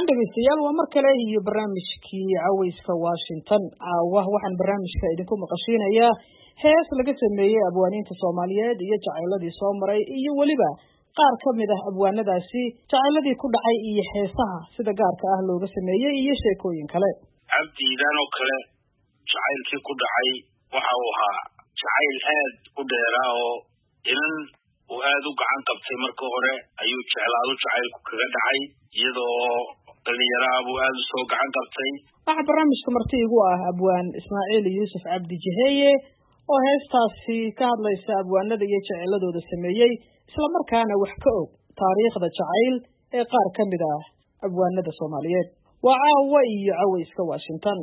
dhegeystayaal waa mar kale iyo barnaamijkii cawayska Washington waxaan barnaamijka idinku maqashiinayaa hees laga sameeyay abwaaniinta Soomaaliyeed iyo jacayladii soo maray iyo waliba qaar ka mid ah abwaanadaasi jacayladii ku dhacay iyo heesaha sida gaarka ah looga sameeyay iyo sheekooyin kale. Abdiidan oo kale jacaylkii ku dhacay waxa uu ahaa jacayl aad u dheeraa oo inan uu aad u gacan qabtay marka hore ayuu jeclaado jacaylku kaga dhacay iyadoo dhalinyarada uu aad u soo gacan qabtay. Waxa barnaamijka marti igu ah abwaan Ismaaciil Yuusuf Cabdi Jiheye oo heestaasi ka hadlaysa abwaanada iyo jacayladooda sameeyay isla markaana wax ka og taariikhda jacayl ee qaar ka mid ah abwaanada Soomaaliyeed. Waa caawa iyo cawayska Washington.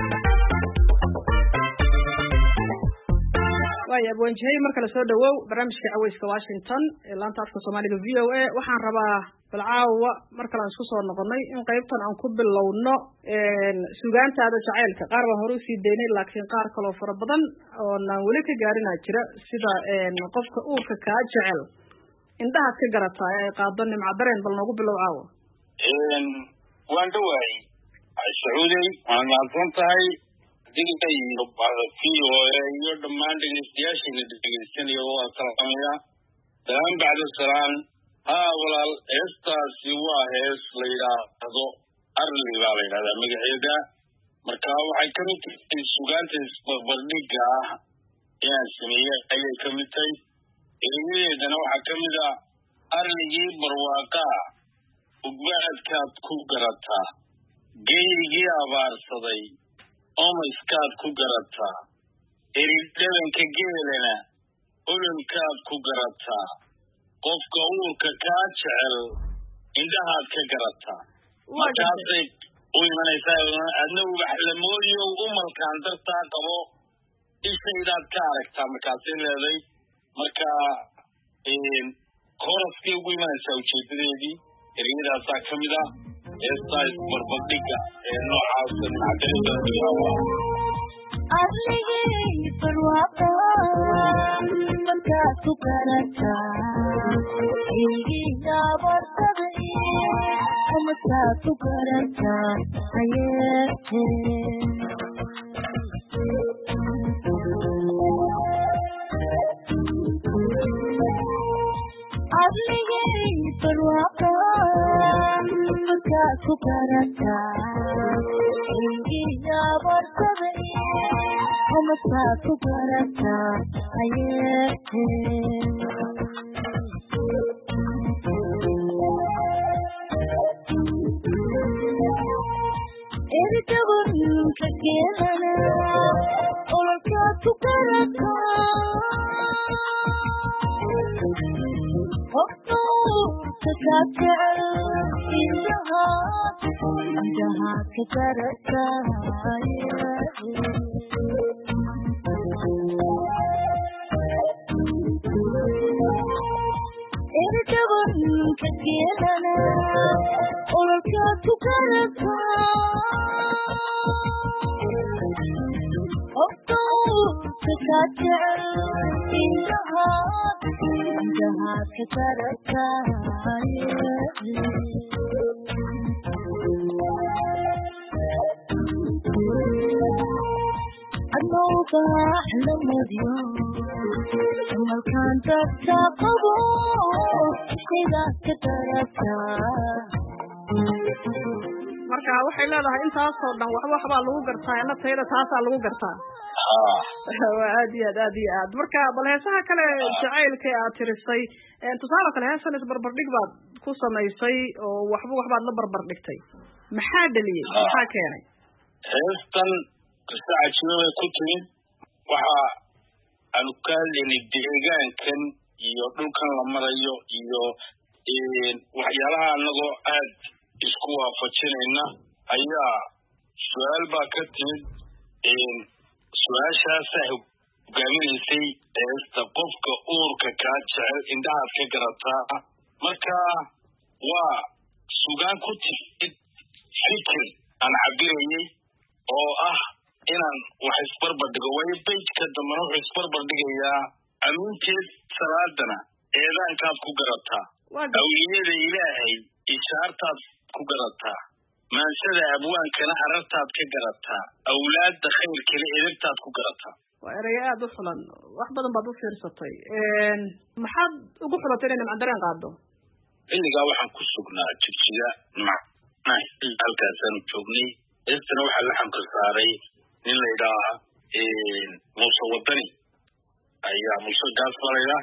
waayo abwaan Jiheye marka la soo dhawow barnaamijka cawayska Washington ee laanta afka Soomaaliga VOA waxaan rabaa bal caawa marka la isku soo noqonay in qaybtan aan ku bilowno suugaantaada jacaylka qaar baan hore u sii deynay laakiin qaar kale oo fara badan oo aan weli ka gaarin jira sida qofka uurka ka jecel indhaha ka garataa ay qaado nimca dareen bal noogu bilow caawa. waan dhawaay Sacuudi waan maadsan tahay digta iyo barfiyo iyo dhammaan dhageystayaashii dhageysanaya waa salaamaya daan bacda salaan walaal heestaasi waa hees la yiraahdo arli baa la yiraahdaa magaceeda marka waxay ka mid tahay suugaanta isbarbardhigga ah ee sameeyay ayay ka mid tahay ereyadeedana waxaa ka mid ah arligii barwaaqa ugbaadkaad ku garataa geygii abaarsaday omayskaad ku garataa eridhadanka geelana ololkaad ku garataa qofka uurka kaa jecel indhahaad ka garataa markaasay u imanaysaa adna ubax la moodiyo umalkaan dartaa qabo ishaydaad ka aragtaa markaasay leeday marka koraskay ugu imanaysaa ujeedadeedii ereyadaasaa ka mid ah heestaa isbarbardhigga ee noocaasa macdaladaaaa arligii barwaaqa markaad ku garataa geygii abaarsaday markaad ku garataa arligii barwaaqa markaad ku garataa geygii abaarsaday markaad ku garataa eridhabanka geelana ololkaad ku garataa qofka uurka kaa jecel indhahaad ka garataa eridhabanka geelana ololkaad ku garataa qofka uurka kaa jecel indhahaad ka garataa adnowbaax la madiyo umalkaan dartaa qabo ishaydaad ka garataa marka waxay leedahay intaasoo dhan waxbaa lagu gartaa ina tayada taasaa lagu gartaa waa aad iyo aad marka bal heesaha kale jacaylka aad tirisay tusaale kale heesan isbarbardhig baad ku samaysay oo waxbaad la barbardhigtay maxaa dhaliyey maxaa keenay heestan saacadii ku timid waxa aanu ka hadlaynay deegaankan iyo dhulkan la marayo iyo waxyaalaha anagoo aad isku waafajinayna ayaa su-aal baa ka timid su-aashaasaa hogaaminaysay heesta qofka uurka kaa jecel indhahaad ka garataa marka waa sugaan ku timid fikir aan cabirayay oo ah inaan wax isbarbardhigo waayo beytka dambana wuxuu isbarbardhigayaa amiinteed salaadana eedaankaad ku garataa awliyada ilaahay ishaartaad ku garataa maansada abwaankana arartaad ka garataa awlaadda khayrkale edabtaad ku garataa waa erey aad u xulan wax badan baad u fiirsatay maxaad ugu xulatay inay nimca dareen qaado xilligaa waxaan ku sugnaa jigjiga halkaasaanu joognay heestana waxaa laxanka saaray nin la yidhaaha muuse wadani ayaa muuse gaasfalayda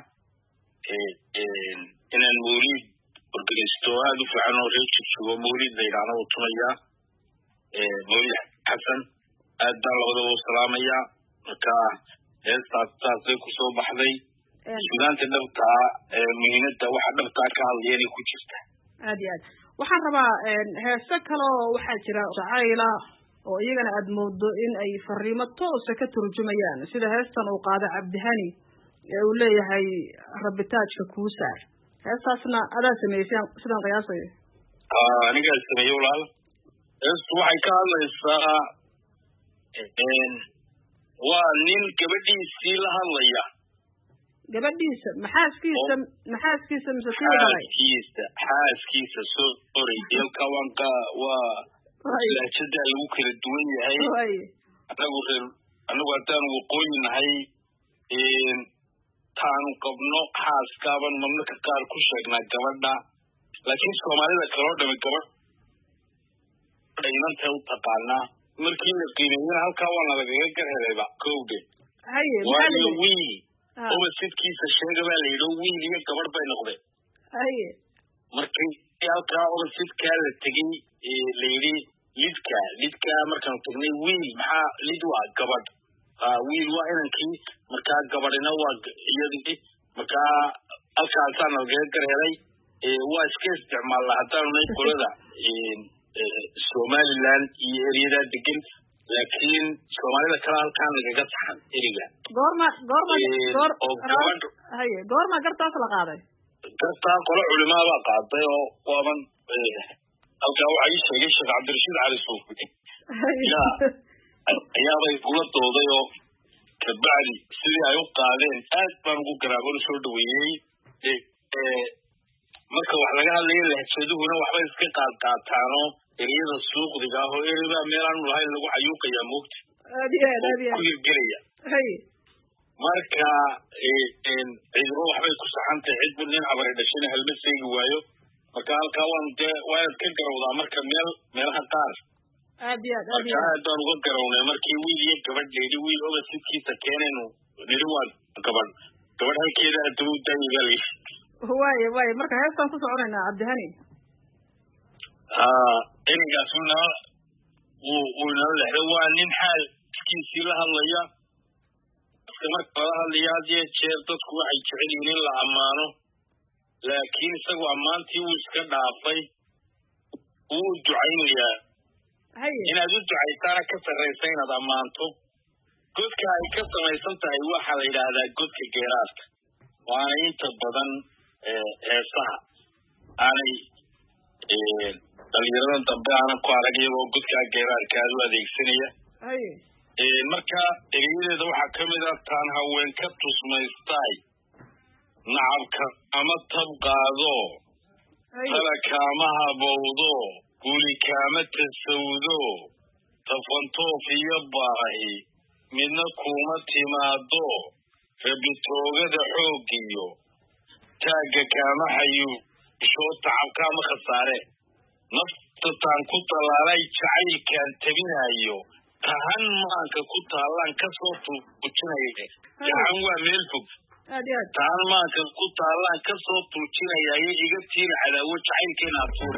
inaan mawliid organisto aada u fiican oo reer jigjigo mawliid la yidhaahna uu tumayaa mawliid xasan aad baan labadaba u salaamayaa marka heestaas saasay kusoo baxday sugaanta dhabtaa muhiimadda waxa dhabtaa ka hadlaya inay ku jirta aad iyo aad waxaan rabaa heese kaloo waxaa jira jacayla oo iyagana aad moodo in ay fariimo toosa ka turjumayaan sida heestan uu qaado cabdihani ee uu leeyahay rabitaajka kuu saar heestaasna adaa sameysay sidaan qiyaasayo anigaa sameeyey walaal heestu waxay ka hadlaysaa waa nin gabadhiisii la hadlaya gabadhiisa maxaaskiisa mise xaaskiisa sorry dalka waa lahjada lagu kala duwan yahay anagu haddaan waqooyi nahay taanu qabno xaaskaaban mamlaka qaar ku sheegnaa gabadha laakiin soomaalida kaloo dhami gabadha inantay u taqaanaa markii la qiimeeyana halkaa waa nalagaga garhelayba kowde waayo wiil oba sidkiisa sheega baa la yidhi wiil iyo gabadh bay noqdeen markii halkaa oba sidkaa la tegey la yidhi lidkaa markaanu tagnay wiil maxaa lid waa gabadh wiil waa inankii markaa gabadhina waa iyadii markaa halkaasaa nalagaga garhelay waa iska isticmaalnaa haddaanu nay qolada somaliland iyo eryadaa degan laakiin soomaalida kale halkaan lagaga saxan eriga goorma gartaas la qaaday gartaa qolo culimaabaa qaaday oo waaban halkaa waxaa ii sheegay sheekh cabdirashiid cali suufi ayaabay kula dooday oo kabacdi sidii ay u qaadeen aad baan ugu garaaban usoo dhaweeyey marka wax laga hadlaya lahjaduhuna waxbay iska qaadqaataanoo ereyada suuqdiga ah oo ereybaa meelaanu lahayn lagu xayuuqayaa moogta ku hirgelaya marka ciidamo waxbay ku saxantahay cidbu nin habari dhashina halma seegi waayo marka halkaa waan dee waa inaad ka garawdaa marka meelaha qaar marka aad baan uga garawnay markii wiil iyo gabadh layidhi wiil oba sidkiisa keenaynu nidhi waa gabadh halkeeda adaba u daayigaa layidhi waay marka heestaan ku soconaynaa cabdihani ereygaas wuu inala lexda waa nin xaalkiisii la hadlaya iska marka lala hadlaya had iyo jeer dadku waxay jecel yihiin in la ammaano laakiin isagu ammaantii wuu iska dhaafay wuu ducaynayaa inaad u ducaysaana ka sarraysa inaad ammaanto godka ay ka samaysan tahay waxaa la yidhaahdaa godka geeraarka waana inta badan heesaha aanay dhalinyaradan dambe aanan ku arag iyagoo godkaa geeraarka aad u adeegsanaya marka ereyadeeda waxaa kamid ah taan haween ka tusmaystaay nacabka ama tab qaado tala kaama habowdo guli kaama tasawdo tafantoof iyo baahi midna kuma timaado rabitoogada xoogiyo taagga kaama xayuusho tacabkaama khasaare nafta taan ku tallaalay jacaylkaan tabinayo tahan maanka ku taallaan kasoo tuujinaya gacan waa meel fog tahan maanka ku taallaan kasoo tuujinayayo iga tiiri cadaawo jacaylkeena adfuur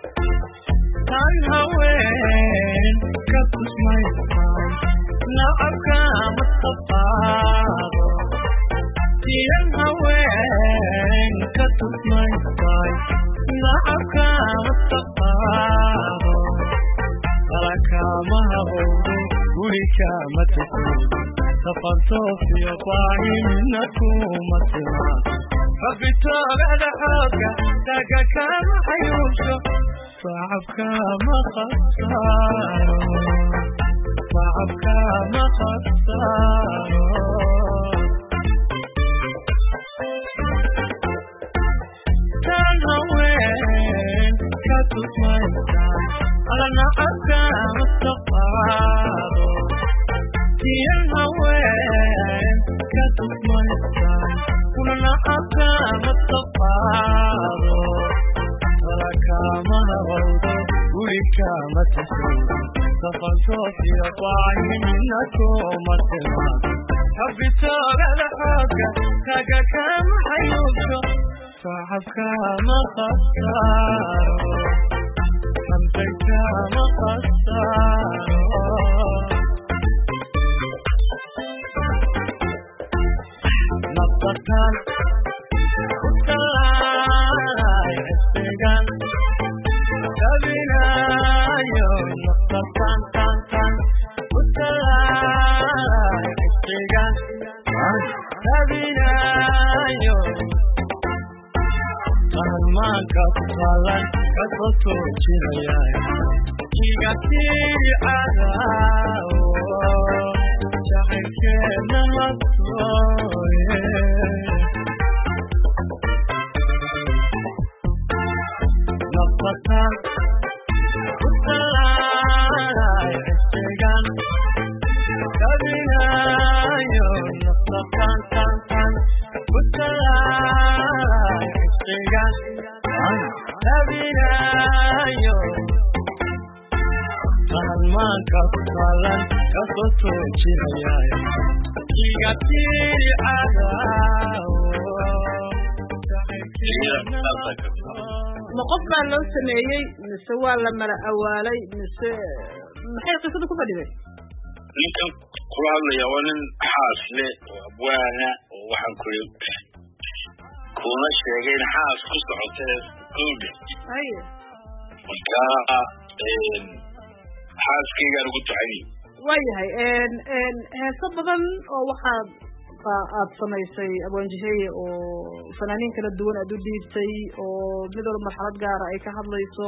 tan haween ka tusmaystaay nacabka ma tabaado tiyan haween ka tusmaystaay nacabka ma tabaado talakama habowdo gurika ma tasoodo tafantoofiyo baahimina kuma timaado rabitoogada xooga taga kama xayuusho صعبك ما خسارو صعبك ما خسارو كان هوين كتوس ما ينسى أنا أبكى مستقباضو يا هوين كتسمع الساي ولنا أبكى مستقباضو لك ما غلطو ولك ما تسوي تفصوص يطاعي منكم التمام حبيت على حاجة كاكا كام حيوكو صاحبك ما خسارو حمتك ما خسارو نبطتان خطلاي عستقان تبنا يوم نبطتان تان تان خطلاي عستقان تبنا يوم ما كفلان كفوتو جياي كيغاتي عداو شاحكنا مطوي نبطان خطلاي عستقان تبنا يوم نبطان تان تان خطلاي عستقان تبنا يوم ما كفلان كفوتو جياي كيغاتي عداو ma qof baa loo sameeyey mise waa la mala awaalay mise maxay qisadu ku fadhiday ninkan kula hadlaya waa nin xaas leh oo abwaana oo waxaan kuna sheegay in xaas ku socotay guud haye marka xaaskaygaan ugu tacay waayahay heeso badan oo waxaad aad samaysay abwaanjiheye oo fanaaniin kala duwan aad u dhiibtay oo mid walba marxalad gaara ay ka hadlayso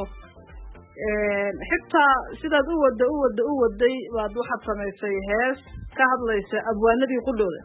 xitaa sidaad u waday baad waxaad samaysay hees ka hadlaysa abwaanadii qudhooda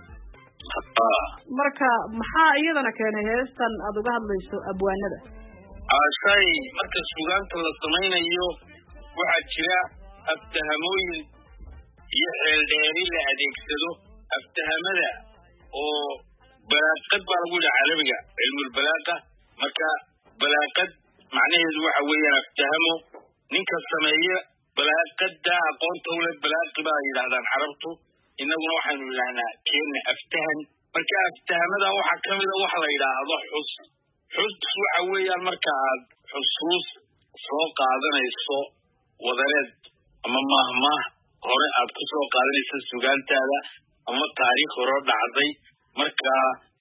marka maxaa iyadana keenay heestan aad uga hadlayso abwaanada shay marka suugaanta la samaynayo waxaa jira aftahamooyin iyo xeeldheeri la adeegsado aftahamada oo balaaqad baa lagu yidhaha carabiga cilmul balaaqa marka balaaqad macnaheedu waxa weeyaan aftahamo ninka sameeya balaaqada aqoonta ule balaaqi baa yidhahdaan carabtu innaguna waxaynu yidhahnaa keena aftahan marka aftahamada waxaa ka mida waxa la yidhaahdo xus waxa weeyaan marka aad xusuus soo qaadanayso wadareed ama mahmah hore aad ku soo qaadanayso sugaantaada ama taariikh hore dhacday marka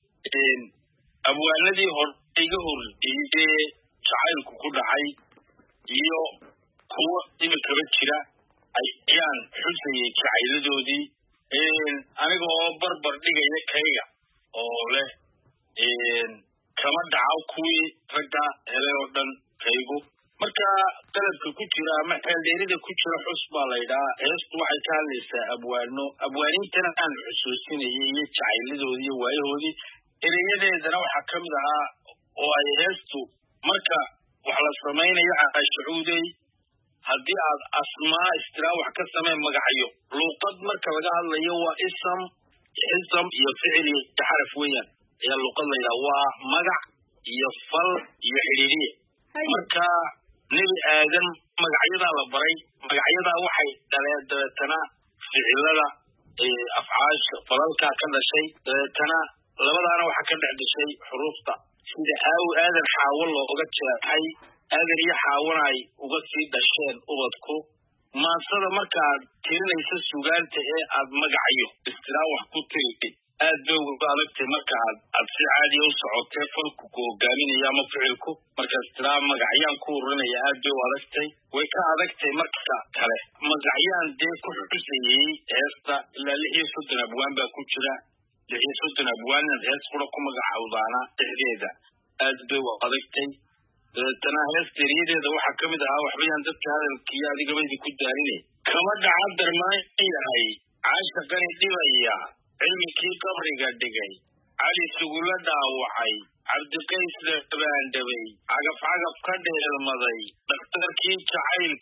abwaanadii hore iga horreeyay jacaylku ku dhacay iyo kuwa imikaba jira ayaan xusayay jacayladoodii aniga oo barbar dhigaya kayga oo leh kama dhaco kuwii ragga helay oo dhan kaygu marka qaladka ku jira ama xeeldheerida ku jira xus baa la yidhaha heestu waxay ka hadlaysaa abwaaniintana aan xusuusinayay iyo jacayladoodii iyo waayahoodii ereyadeedana waxaa ka mid ahaa oo ay heestu marka wax la samaynayo caashacuudey haddii aad asmaa istiraa wax ka samee magacyo luuqad marka laga hadlayo waa ism iyo ficil iyo xaraf weeyaan ayaa luuqad la yidhaha waa magac iyo fal iyo xidhiiriye marka nebi aadan magacyadaa la baray magacyadaa waxay dhaleen dabeetana ficilada afcaasha falalkaa ka dhashay dabeetana labadaana waxaa ka dhex dhashay xuruufta sida aadan xaawo looga jeexay aadan iyo xaawona ay uga sii dhasheen ubadku maansada markaaad tirinaysa sugaanta ee aad magacyo istiraa wax ku tiri aad bay uga adagtay marka aad si caadiya u socotee falku ku hogaaminayo ama ficilku markaas tiraa magacyaan ku ururinaya aad bay u adagtay way ka adagtay marka kale magacyaan dee ku xusayey heesta ilaa 6 abwaan baa ku jira 6 abwaan hees qura ku magacawdaana dhexdeeda aad bay u adagtay dabeetana heesteeriyadeeda waxaa ka mid ahaa waxbayaan dadka hadalkiiyo adigabaydi ku daarinay kama dhaca darmaan yahay caashaqani dhibaya cilmikii qabriga dhigay cali sugula dhaawacay cabdiqays la baandhabay cagaf ka dheelmaday dhakhtarkii jacaylkii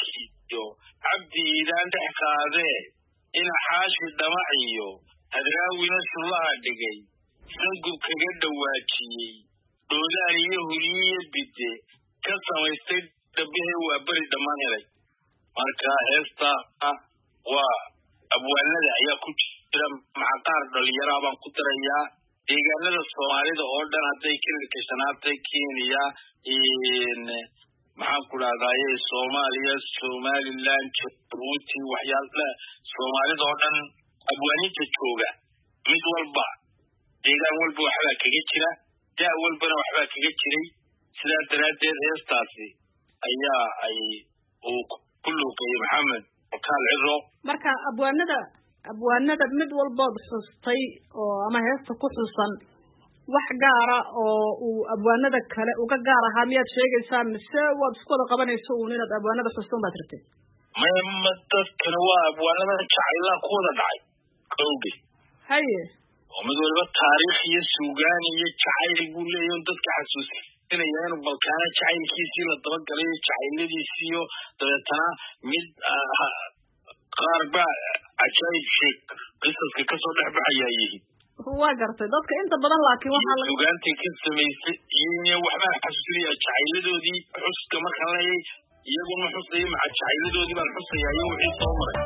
iyo cabdi iidaan dhex qaadee ina xaashi dhamaciyo hadraawina shullaha dhigay sangub kaga dhawaajiyey dhoodaan iyo huliye bide ka samaystay dhabahe waa beri dhammaan helay marka heesta waa abwaanada ayaa ku jira macaqaar dhalinyara baan ku darayaa deegaanada soomaalida oo dhan hadday kililka shanaatay Kenya maxaan ku dhahdaye Soomaaliya Somaliland Djibouti waxyaalaha soomaalida oo dhan abwaaninta jooga mid walba deegaan walba waxbaa kaga jira daa walbana waxbaa kaga jiray sidaa daraadeed heestaasi ayaa ay uu ku luuqeeyey maxamed wakaal ciro marka abwaanada mid walbood xustay oo ama heesta ku xusan wax gaara oo uu abwaanada kale uga gaar ahaa miyaad sheegaysaa mise waad isku wada qabanayso uun inaad abwaanada xustan baad rabtay ma dadkana waa abwaanada jacaylaha ku wada dhacay kowge haye oo mid walba taariikh iyo suugaan iyo jacayl buu leeyahay dadka xasuusinaya inuu balkaana jacaylkiisii la dabagalay jacayladiisii iyo dabeetana mid qaar baa cajaayib sheeg qisaska kasoo dhex baxayaa yihiin waa gartay dadka inta badan laakiin waxaa laga suugaantay ka samaysay iyo waxbaa xasuusinaya jacayladoodii xuska markaan leeyay iyaguna xusaya maca jacayladoodii baan xusayaa iyo wixii soo maray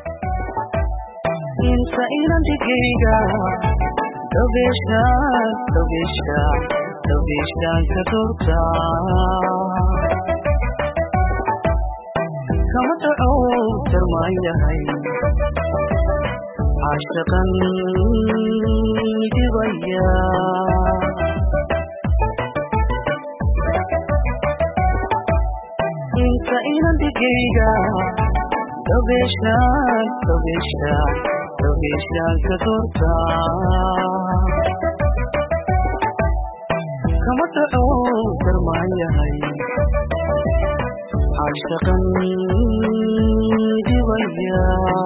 inta inantigayga dabeeshaan ka durta kama dhaco darmaan yahay caashaqan dibaya inta inantigayga dabeeshaan ka durta kama dhaco darmaan yahay caashaqan dibaya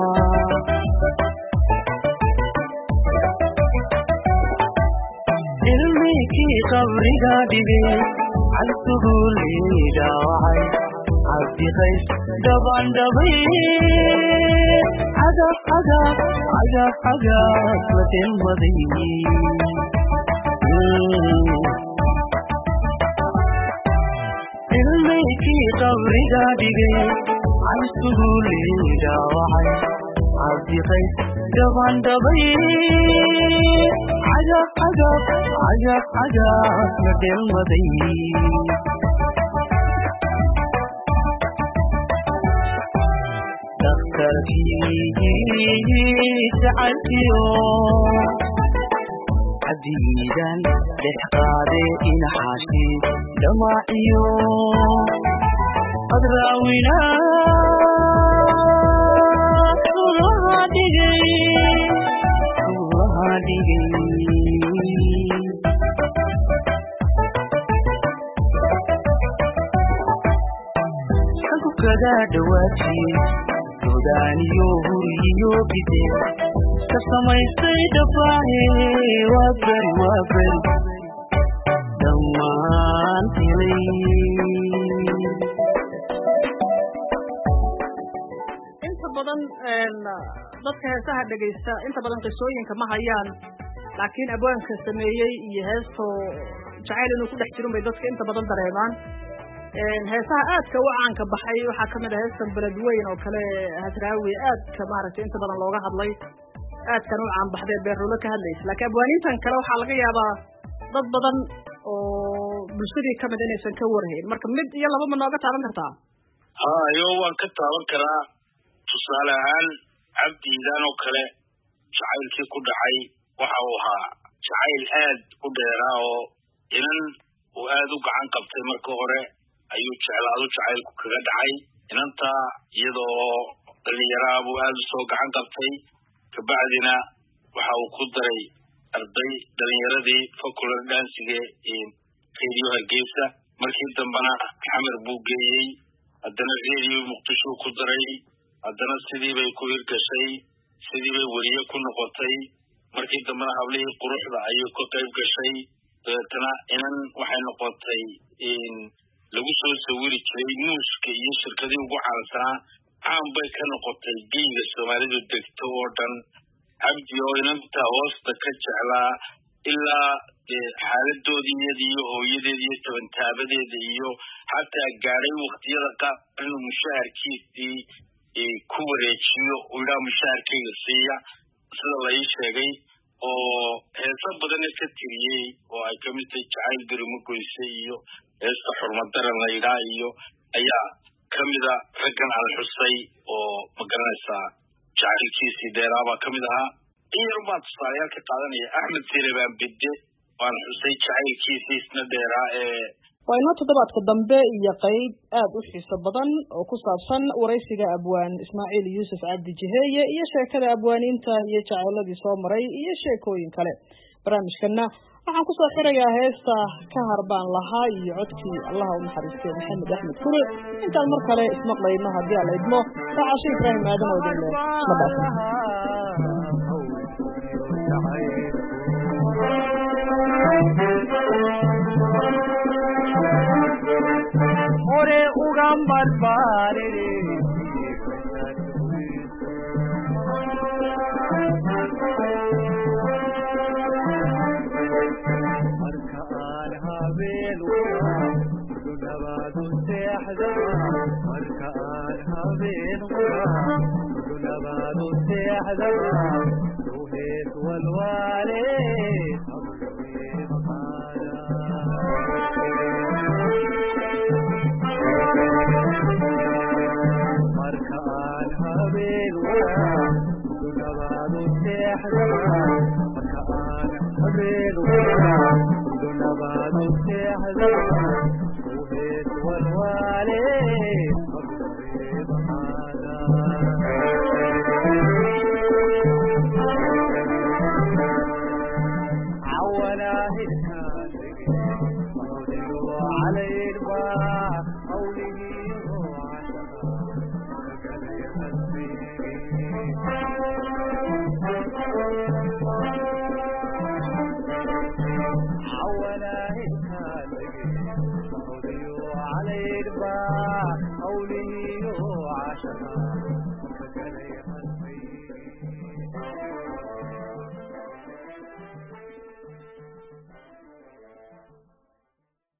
ilmikii qabriga dhigay calsuguulii dhaawacay cabdiqays dhabandhabay cagaf la tilmaday ilmikii qabriga dhigay calsuguulii dhaawacay cabdiqays dhabandhabay cagaf la tilmaday jacaylkiyo cabdiidan dhex qaade ina xaashi dhamaaciyo hadraawina suulaha dhigay kaga dhawaajiyey dodaaniyo huriyo bide ka samaystay dhafaahe waa beri dhammaan helay inta badan dadka heesaha dhegaysta inta badan qisooyinka ma hayaan laakiin abwaanka sameeyey iyo heesto jacayl inuu ku dhex jirin bay dadka inta badan dareemaan heesaha aadka u caanka baxay waxaa kamid ah heestan beledweyn oo kale hadraawi aadka maaragtay inta badan looga hadlay aadkan u caan baxday beerulo ka hadlaysa laakiin abwaanintan kale waxaa laga yaabaa dad badan oo bulshadii kamid inaysan ka warhayn marka mid iyo laba ma nooga taaban kartaa yo waan ka taaban karaa tusaale ahaan cabdiidan oo kale jacaylkii ku dhacay waxa uu ahaa jacayl aad u dheeraa oo inan uu aad u gacan qabtay marka hore ayuu jeclaado jacaylku kaga dhacay inanta iyadoo dhalinyaraha buu aad u soo gacan qabtay kabacdina waxa uu ku daray arday dhalinyaradii facular dancige radio Hargeysa markii dambana xamar buu geeyey haddana radio Muqdisho ku daray haddana sidii bay ku hirgashay sidii bay wariye ku noqotay markii dambana hablihii quruxda ayuu ka qayb gashay dabeetana inan waxay noqotay lagu soo sawiri jiray muuska iyo shirkadii ugu caansanaa caan bay ka noqotay geyga Soomaalidu degto oo dhan cabdi oo inanta hoosta ka jeclaa ilaa xaaladoodii iyo hooyadeedii iyo tabantaabadeeda iyo xataa gaaray waqtiyada qaar inuu mushaharkiisii ku wareejiyo oo ilaa mushaharkayga siiya sida la ii sheegay oo heeso badan ka tiriyey oo ay ka mid tahay jacayl dirimo goyse iyo heesta xurmadaran la yidhaa iyo ayaa ka mida raggan aan xusay oo magaranaysaa jacaylkiisii dheeraabaa ka mid ahaa in yar baa tusaalayaal ka qaadanaya axmed sirebaan bidde waan xusay jacaylkiisii isna dheeraa waa inoo toddobaadka dambe iyo qayb aad u xiiso badan oo ku saabsan waraysiga abwaan Ismaaciil Yuusuf Cabdi Jiheeye iyo sheekada abwaaniinta iyo jacayladii soo maray iyo sheekooyin kale barnaamijkana waxaan ku soo xirayaa heesta ka harbaan lahaa iyo codkii Allah u naxariisto Maxamed Axmed Kure intaan mar kale ismaqlayno haddii aan idmo raacashi Ibraahim Aadan oo dhan ore ugan barbare markaan habeenu dunabadu seexda markaan habeenu dunabadu seexda ruheed walwaale markaan habeen dunabadu seexda markaan habeen dunabadu seexda ruheed walwaale قولي وعشرة